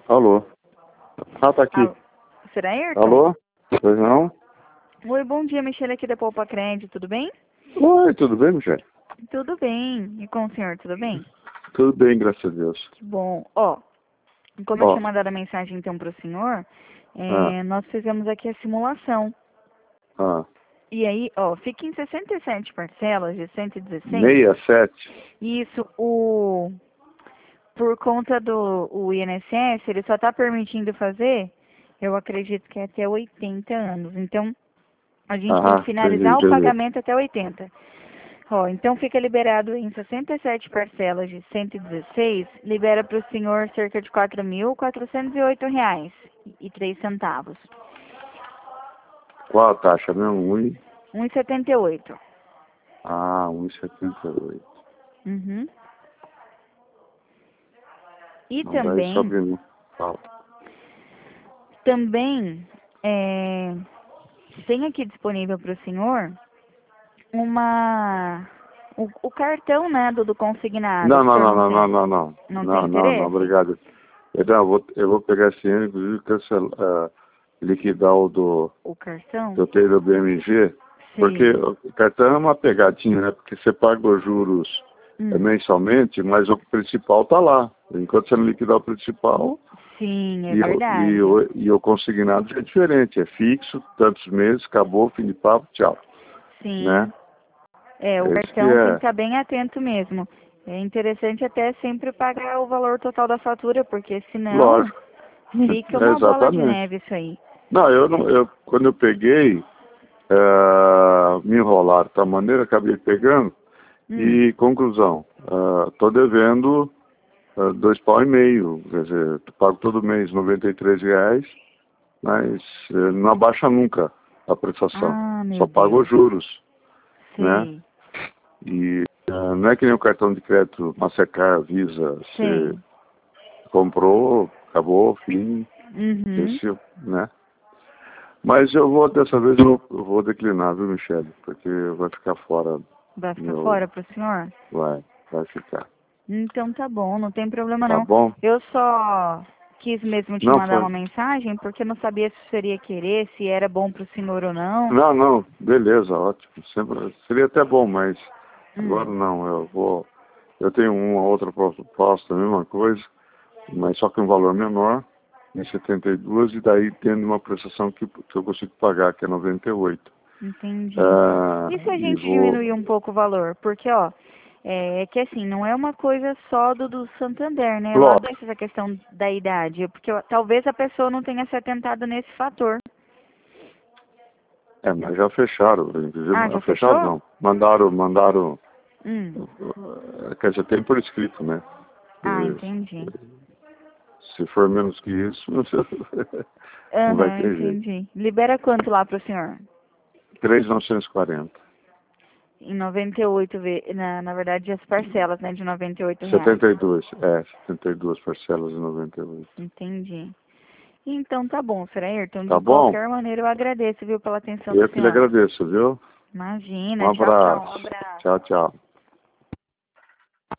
Alô? Ah, tá aqui. Alô? Será Ayrton? Alô? Pois não? Oi, bom dia, Michele aqui da Poupa Crédito, tudo bem? Oi, tudo bem, Michele? Tudo bem. E com o senhor, tudo bem? Tudo bem, graças a Deus. Que bom. Ó, como eu tinha mandado a mensagem então pro senhor, Ah, nós fizemos aqui a simulação. ah. E aí, ó, fica em 67 parcelas de 116. 67? Isso, por conta do INSS, ele só está permitindo fazer, eu acredito que é até 80 anos. Então, a gente tem que Entendi, finalizar o entendi. pagamento até 80. Ó, então fica liberado em 67 parcelas de 116, libera para o senhor cerca de R$ 4.408,03. Qual a taxa mesmo? 1,78. Ah, 1,78. Uhum. E Não, daí só também, vindo. Fala. também tem aqui disponível para o senhor o cartão, né, do consignado. Não, O não, senhor não, não não, não, tem? não, não. Não tem Não, interesse? obrigado. Então, eu vou pegar esse dinheiro, inclusive, liquidar o O cartão? que eu tenho do BMG, porque Sim. o cartão é uma pegadinha, né? Porque você paga os juros mensalmente, mas o principal está lá. Enquanto você não liquidar o principal, Sim, é e verdade. o consignado já é diferente, é fixo, tantos meses, acabou, fim de papo, tchau. Né? Sim. O É isso que cartão tem que é. estar bem atento mesmo. É interessante até sempre pagar o valor total da fatura, porque senão Lógico. fica uma bola de Exatamente. neve isso aí. Não, quando eu peguei, me enrolaram de tal maneira, acabei pegando, Hum. e conclusão, estou devendo 2,5 pau, quer dizer, eu pago todo mês R$ 93, mas não abaixa nunca a prestação, Ah, meu só pago os Deus. juros, né? Sei, E não é que nem o cartão de crédito Mastercard, Visa, você sei. comprou, acabou, fim, Uhum. venceu, né? Mas dessa vez eu vou declinar, viu, Michele? Porque vai ficar fora, Vai ficar meu, fora pro senhor? vai ficar. Então tá bom, não tem problema Tá não. bom? Eu só quis mesmo te Não mandar foi. uma mensagem, porque eu não sabia se seria querer, se era bom pro senhor ou não. Não, beleza, ótimo. Sempre, seria até bom, mas agora Hum. não, eu tenho uma outra proposta, a mesma coisa, mas só que um valor menor, em 72, e daí tendo uma prestação que eu consigo pagar, que é 98. Entendi. E se a E gente vou, diminuir um pouco o valor? Porque, ó, é que assim, não é uma coisa só do Santander, né? Lá tem lógico, essa questão da idade, porque ó, talvez a pessoa não tenha se atentado nesse fator. mas já fecharam, inclusive, Ah, já fecharam fechou? não, mandaram, Hum. quer dizer, tem por escrito, né? Ah, E entendi. se for menos que isso, não vai Aham, ter jeito. entendi. Libera quanto lá pro senhor? 3.940. Em 98, na verdade, as parcelas, né, de R$ 98. 72 parcelas de 98. Entendi. Então tá bom, Sr. Ayrton. Tá De bom? qualquer maneira, eu agradeço, viu, pela atenção do Eu que lhe senhor. agradeço, viu? Um Imagina. Tchau, tchau. Um abraço. abraço. Tchau, tchau.